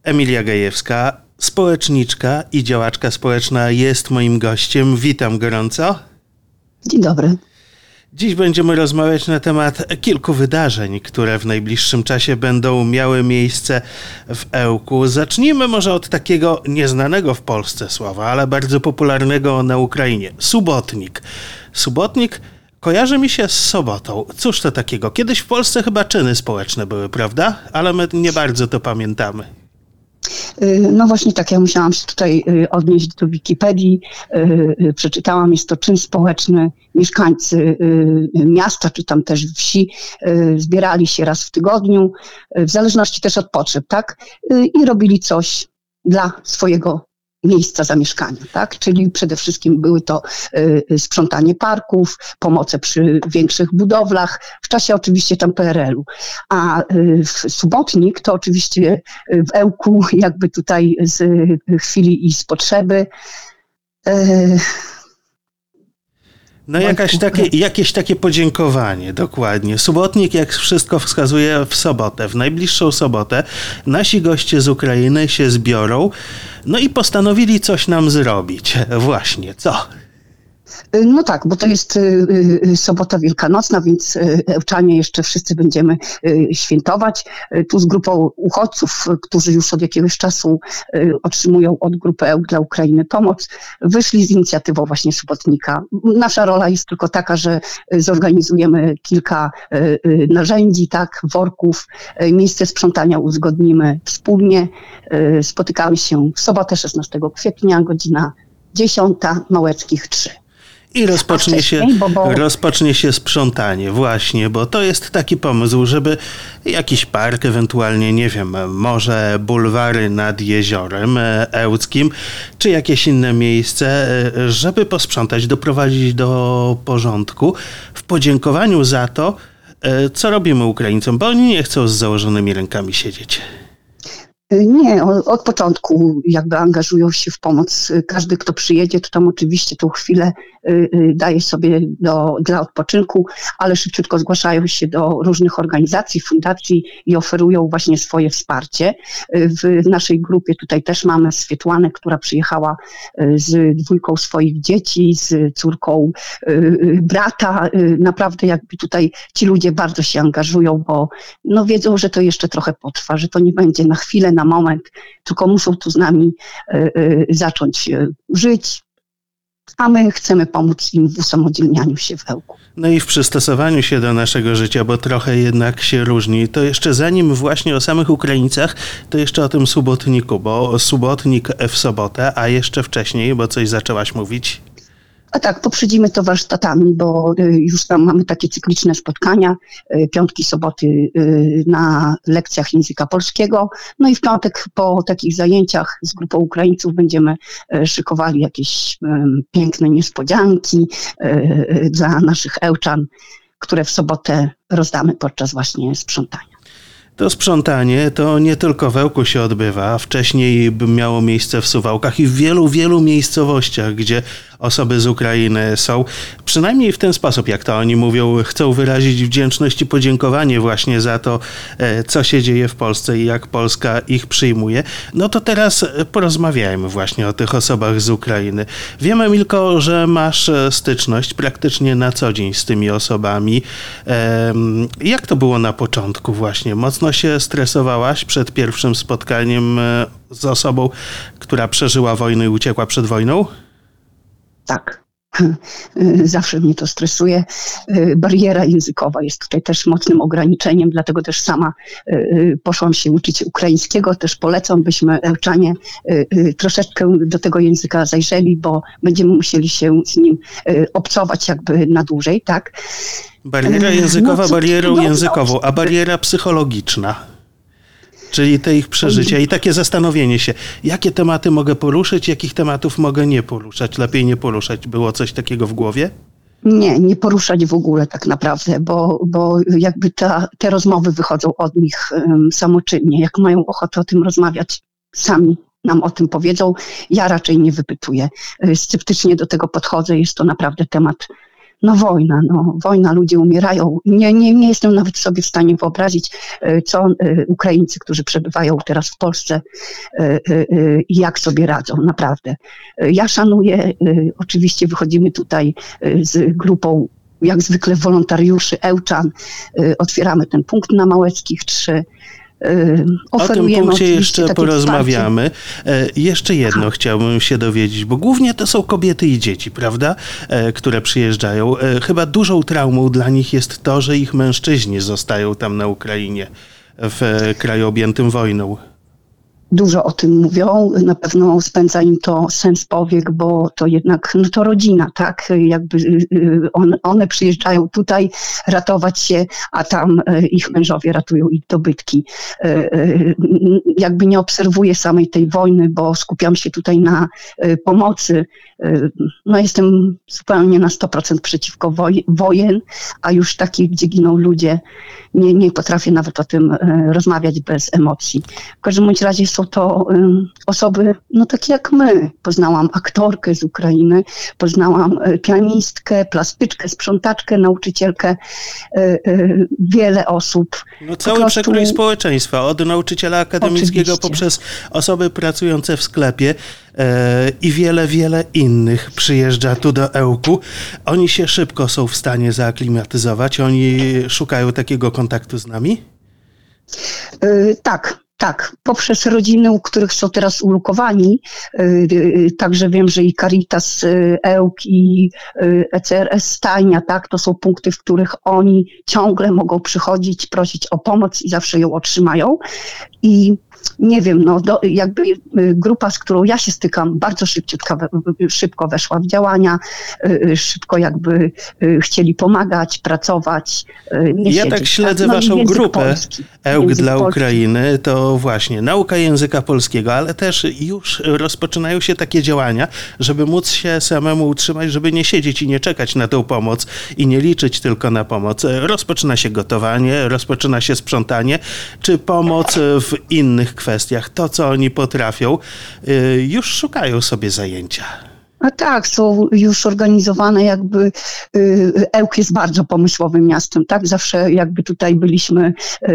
Emilia Gajewska, społeczniczka i działaczka społeczna jest moim gościem. Witam gorąco. Dzień dobry. Dziś będziemy rozmawiać na temat kilku wydarzeń, które w najbliższym czasie będą miały miejsce w Ełku. Zacznijmy może od takiego nieznanego w Polsce słowa, ale bardzo popularnego na Ukrainie. Subotnik. Subotnik kojarzy mi się z sobotą. Cóż to takiego? Kiedyś w Polsce chyba czyny społeczne były, prawda? Ale my nie bardzo to pamiętamy. No właśnie tak, ja musiałam się tutaj odnieść do Wikipedii. Przeczytałam, jest to czyn społeczny. Mieszkańcy miasta, czy tam też wsi zbierali się raz w tygodniu, w zależności też od potrzeb, tak? I robili coś dla swojego miejsca zamieszkania, tak? Czyli przede wszystkim były to sprzątanie parków, pomoce przy większych budowlach, w czasie oczywiście tam PRL-u. A subotnik to oczywiście w Ełku jakby tutaj z chwili i z potrzeby. No jakieś takie podziękowanie, dokładnie. Subotnik, jak wszystko wskazuje, w sobotę, w najbliższą sobotę nasi goście z Ukrainy się zbiorą, no i postanowili coś nam zrobić. Właśnie, co? No tak, bo to jest sobota wielkanocna, więc Ełczanie jeszcze wszyscy będziemy świętować. Tu z grupą uchodźców, którzy już od jakiegoś czasu otrzymują od grupy Ełk dla Ukrainy pomoc, wyszli z inicjatywą właśnie Subotnika. Nasza rola jest tylko taka, że zorganizujemy kilka narzędzi, tak, worków, miejsce sprzątania uzgodnimy wspólnie. Spotykamy się w sobotę 16 kwietnia, godzina 10, Małeckich 3. I rozpocznie się sprzątanie, właśnie, bo to jest taki pomysł, żeby jakiś park, ewentualnie, nie wiem, może bulwary nad jeziorem ełckim, czy jakieś inne miejsce, żeby posprzątać, doprowadzić do porządku w podziękowaniu za to, co robimy Ukraińcom, bo oni nie chcą z założonymi rękami siedzieć. Nie, od początku jakby angażują się w pomoc. Każdy, kto przyjedzie, to tam oczywiście tą chwilę daje sobie dla odpoczynku, ale szybciutko zgłaszają się do różnych organizacji, fundacji i oferują właśnie swoje wsparcie. W naszej grupie tutaj też mamy Swietłanę, która przyjechała z 2 swoich dzieci, z córką brata. Naprawdę jakby tutaj ci ludzie bardzo się angażują, bo no wiedzą, że to jeszcze trochę potrwa, że to nie będzie na chwilę, na moment, tylko muszą tu z nami zacząć żyć, a my chcemy pomóc im w usamodzielnianiu się w Ełku. No i w przystosowaniu się do naszego życia, bo trochę jednak się różni. To jeszcze zanim właśnie o samych Ukraińcach, to jeszcze o tym subotniku, bo subotnik w sobotę, a jeszcze wcześniej, bo coś zaczęłaś mówić. A tak, poprzedzimy to warsztatami, bo już tam mamy takie cykliczne spotkania, piątki, soboty na lekcjach języka polskiego. No i w piątek po takich zajęciach z grupą Ukraińców będziemy szykowali jakieś piękne niespodzianki dla naszych Ełczan, które w sobotę rozdamy podczas właśnie sprzątania. To sprzątanie to nie tylko w Ełku się odbywa, wcześniej miało miejsce w Suwałkach i w wielu miejscowościach, gdzie osoby z Ukrainy są, przynajmniej w ten sposób, jak to oni mówią, chcą wyrazić wdzięczność i podziękowanie właśnie za to, co się dzieje w Polsce i jak Polska ich przyjmuje. No to teraz porozmawiajmy właśnie o tych osobach z Ukrainy. Wiem, Emilko, że masz styczność praktycznie na co dzień z tymi osobami. Jak to było na początku właśnie? Mocno się stresowałaś przed pierwszym spotkaniem z osobą, która przeżyła wojnę i uciekła przed wojną? Tak. Zawsze mnie to stresuje. Bariera językowa jest tutaj też mocnym ograniczeniem, dlatego też sama poszłam się uczyć ukraińskiego. Też polecam, byśmy Ełczanie troszeczkę do tego języka zajrzeli, bo będziemy musieli się z nim obcować jakby na dłużej, tak? Bariera językowa barierą językową, a bariera psychologiczna. Czyli te ich przeżycia i takie zastanowienie się, jakie tematy mogę poruszyć, jakich tematów mogę nie poruszać, lepiej nie poruszać. Było coś takiego w głowie? Nie poruszać w ogóle tak naprawdę, bo jakby te rozmowy wychodzą od nich samoczynnie. Jak mają ochotę o tym rozmawiać, sami nam o tym powiedzą. Ja raczej nie wypytuję. Sceptycznie do tego podchodzę. Jest to naprawdę temat wojna, ludzie umierają. Nie jestem nawet sobie w stanie wyobrazić, co Ukraińcy, którzy przebywają teraz w Polsce, jak sobie radzą, naprawdę. Ja szanuję, oczywiście wychodzimy tutaj z grupą, jak zwykle wolontariuszy Ełczan, otwieramy ten punkt na Małeckich 3. O tym punkcie jeszcze porozmawiamy. Jeszcze jedno chciałbym się dowiedzieć, bo głównie to są kobiety i dzieci, prawda, które przyjeżdżają. Chyba dużą traumą dla nich jest to, że ich mężczyźni zostają tam na Ukrainie, w kraju objętym wojną. Dużo o tym mówią, na pewno spędza im to sens powiek, bo to jednak to rodzina, tak? Jakby one przyjeżdżają tutaj ratować się, a tam ich mężowie ratują ich dobytki. Jakby nie obserwuję samej tej wojny, bo skupiam się tutaj na pomocy. Jestem zupełnie na 100% przeciwko wojen, a już takich, gdzie giną ludzie, nie potrafię nawet o tym rozmawiać bez emocji. W każdym bądź razie są to osoby, takie jak my. Poznałam aktorkę z Ukrainy, poznałam pianistkę, plastyczkę, sprzątaczkę, nauczycielkę, wiele osób. Cały przekrój społeczeństwa, od nauczyciela akademickiego poprzez osoby pracujące w sklepie i wiele innych przyjeżdża tu do Ełku. Oni się szybko są w stanie zaaklimatyzować, oni szukają takiego kontaktu z nami? Tak, poprzez rodziny, u których są teraz ulokowani. Także wiem, że i Caritas Ełk i ECRS Stajnia, tak, to są punkty, w których oni ciągle mogą przychodzić, prosić o pomoc i zawsze ją otrzymają. I nie wiem, jakby grupa, z którą ja się stykam, bardzo szybko weszła w działania, szybko jakby chcieli pomagać, pracować, nie Ja siedzieć, tak śledzę waszą grupę Ełk dla Ukrainy, to właśnie nauka języka polskiego, ale też już rozpoczynają się takie działania, żeby móc się samemu utrzymać, żeby nie siedzieć i nie czekać na tą pomoc i nie liczyć tylko na pomoc. Rozpoczyna się gotowanie, rozpoczyna się sprzątanie, czy pomoc w innych kwestiach. To, co oni potrafią, już szukają sobie zajęcia. A tak, są już organizowane jakby, Ełk jest bardzo pomysłowym miastem, tak? Zawsze jakby tutaj byliśmy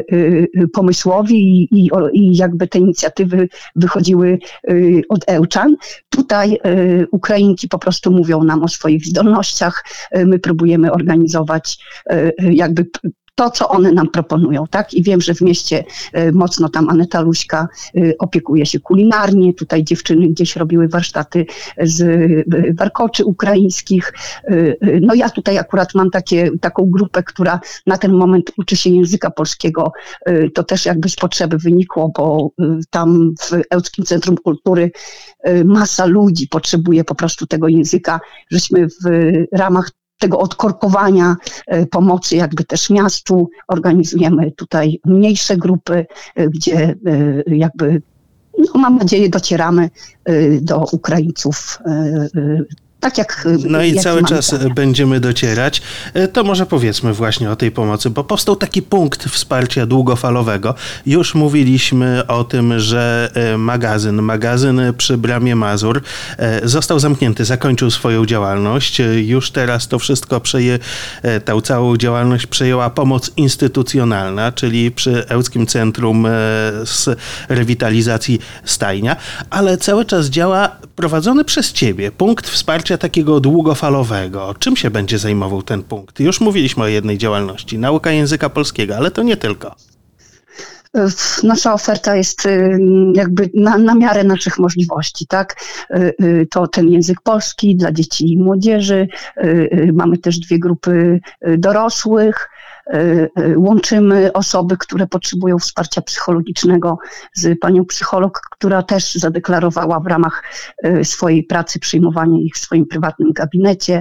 pomysłowi i jakby te inicjatywy wychodziły od Ełczan. Tutaj Ukrainki po prostu mówią nam o swoich zdolnościach, my próbujemy organizować jakby to, co one nam proponują, tak? I wiem, że w mieście mocno tam Aneta Luśka opiekuje się kulinarnie. Tutaj dziewczyny gdzieś robiły warsztaty z warkoczy ukraińskich. Ja tutaj akurat mam taką grupę, która na ten moment uczy się języka polskiego. To też jakby z potrzeby wynikło, bo tam w Ełckim Centrum Kultury masa ludzi potrzebuje po prostu tego języka. Żeśmy w ramach tego odkorkowania pomocy jakby też miastu organizujemy tutaj mniejsze grupy, gdzie jakby, mam nadzieję, docieramy do Ukraińców. Tak jak i cały czas będziemy docierać. To może powiedzmy właśnie o tej pomocy, bo powstał taki punkt wsparcia długofalowego. Już mówiliśmy o tym, że magazyn przy Bramie Mazur został zamknięty, zakończył swoją działalność. Już teraz to wszystko tę całą działalność przejęła pomoc instytucjonalna, czyli przy Ełckim Centrum z Rewitalizacji Stajnia, ale cały czas działa prowadzony przez ciebie punkt wsparcia takiego długofalowego. Czym się będzie zajmował ten punkt? Już mówiliśmy o jednej działalności, nauka języka polskiego, ale to nie tylko. Nasza oferta jest jakby na miarę naszych możliwości, tak? To ten język polski dla dzieci i młodzieży. Mamy też 2 grupy dorosłych. Łączymy osoby, które potrzebują wsparcia psychologicznego z panią psycholog, która też zadeklarowała w ramach swojej pracy przyjmowanie ich w swoim prywatnym gabinecie.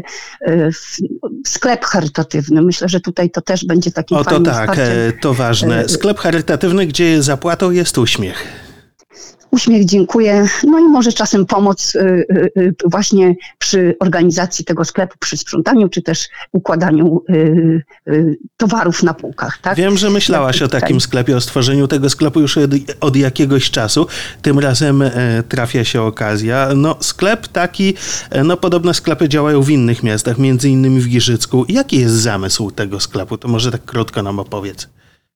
Sklep charytatywny. Myślę, że tutaj to też będzie taki fajny wsparcie. To ważne. Sklep charytatywny, gdzie zapłatą jest uśmiech. uśmiech, dziękuję. No i może czasem pomoc właśnie przy organizacji tego sklepu, przy sprzątaniu, czy też układaniu towarów na półkach. Tak? Wiem, że myślałaś o takim sklepie, o stworzeniu tego sklepu już od jakiegoś czasu. Tym razem trafia się okazja. No sklep taki, no podobne sklepy działają w innych miastach, między innymi w Giżycku. Jaki jest zamysł tego sklepu? To może tak krótko nam opowiedz.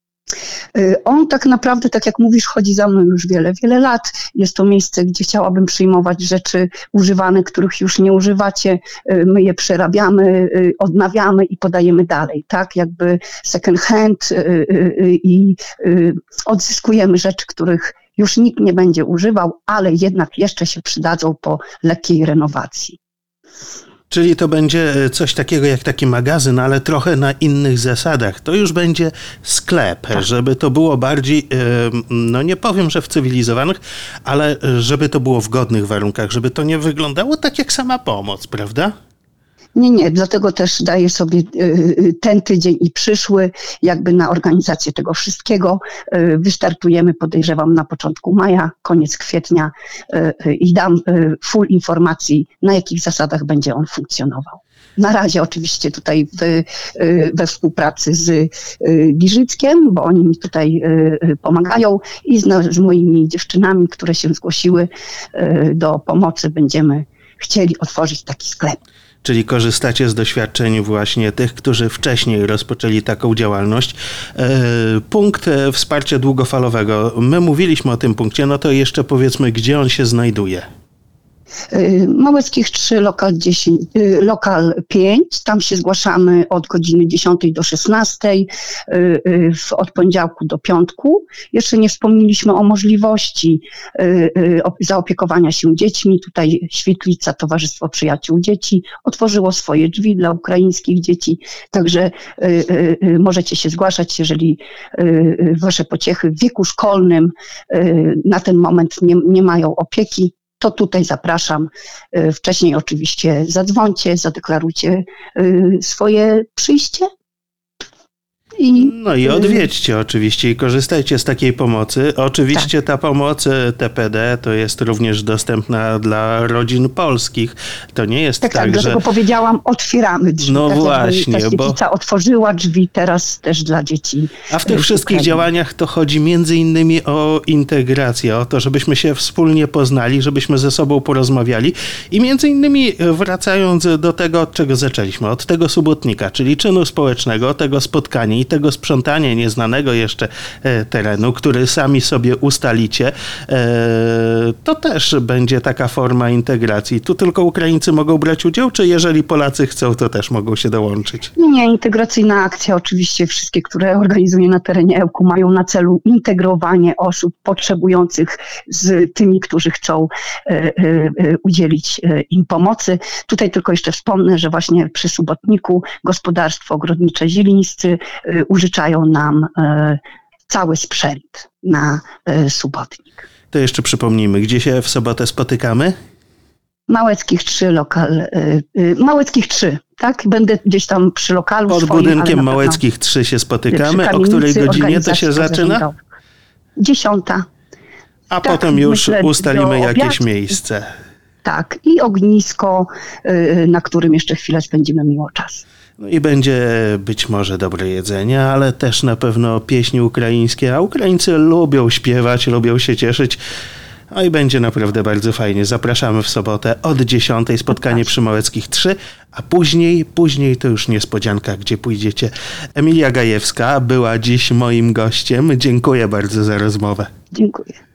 On tak naprawdę, tak jak mówisz, chodzi za mną już wiele, wiele lat. Jest to miejsce, gdzie chciałabym przyjmować rzeczy używane, których już nie używacie. My je przerabiamy, odnawiamy i podajemy dalej, tak? Jakby second hand i odzyskujemy rzeczy, których już nikt nie będzie używał, ale jednak jeszcze się przydadzą po lekkiej renowacji. Czyli to będzie coś takiego jak taki magazyn, ale trochę na innych zasadach. To już będzie sklep, tak. Żeby to było bardziej, no nie powiem, że w cywilizowanych, ale żeby to było w godnych warunkach, żeby to nie wyglądało tak jak sama pomoc, prawda? Nie, dlatego też daję sobie ten tydzień i przyszły jakby na organizację tego wszystkiego. Wystartujemy, podejrzewam, na początku maja, koniec kwietnia i dam full informacji, na jakich zasadach będzie on funkcjonował. Na razie oczywiście tutaj we współpracy z Giżyckiem, bo oni mi tutaj pomagają i z moimi dziewczynami, które się zgłosiły do pomocy, będziemy chcieli otworzyć taki sklep. Czyli korzystacie z doświadczeń właśnie tych, którzy wcześniej rozpoczęli taką działalność. Punkt wsparcia długofalowego. My mówiliśmy o tym punkcie, no to jeszcze powiedzmy, gdzie on się znajduje. Małyckich 3, lokal 5, tam się zgłaszamy od godziny 10 do 16, od poniedziałku do piątku. Jeszcze nie wspomnieliśmy o możliwości zaopiekowania się dziećmi. Tutaj Świetlica, Towarzystwo Przyjaciół Dzieci otworzyło swoje drzwi dla ukraińskich dzieci, także możecie się zgłaszać, jeżeli wasze pociechy w wieku szkolnym na ten moment nie mają opieki. To tutaj zapraszam. Wcześniej oczywiście zadzwońcie, zadeklarujcie swoje przyjście. No i odwiedźcie oczywiście i korzystajcie z takiej pomocy. Oczywiście tak. Ta pomoc TPD to jest również dostępna dla rodzin polskich. To nie jest tak, że... dlatego powiedziałam, otwieramy drzwi. No tak właśnie, ta Świetlica otworzyła drzwi teraz też dla dzieci. A w tych wszystkich działaniach to chodzi między innymi o integrację, o to, żebyśmy się wspólnie poznali, żebyśmy ze sobą porozmawiali i między innymi wracając do tego, od czego zaczęliśmy, od tego subotnika, czyli czynu społecznego, tego spotkania i tego sprzątania nieznanego jeszcze terenu, który sami sobie ustalicie, to też będzie taka forma integracji. Tu tylko Ukraińcy mogą brać udział, czy jeżeli Polacy chcą, to też mogą się dołączyć? Nie, integracyjna akcja oczywiście wszystkie, które organizuję na terenie Ełku, mają na celu integrowanie osób potrzebujących z tymi, którzy chcą udzielić im pomocy. Tutaj tylko jeszcze wspomnę, że właśnie przy Subotniku gospodarstwo ogrodnicze Zielińscy użyczają nam cały sprzęt na Subotnik. To jeszcze przypomnijmy, gdzie się w sobotę spotykamy? Małyckich 3, Małyckich 3, tak? Będę gdzieś tam przy lokalu Pod swoim, budynkiem Małyckich 3 się spotykamy. O której godzinie to się zaczyna? 10. A tak, potem już ustalimy jakieś miejsce. Tak, i ognisko, na którym jeszcze chwilę spędzimy miło czas. No i będzie być może dobre jedzenie, ale też na pewno pieśni ukraińskie, a Ukraińcy lubią śpiewać, lubią się cieszyć. No i będzie naprawdę bardzo fajnie. Zapraszamy w sobotę od 10 spotkanie przy Małyckich 3, a później to już niespodzianka, gdzie pójdziecie. Emilia Gajewska była dziś moim gościem. Dziękuję bardzo za rozmowę. Dziękuję.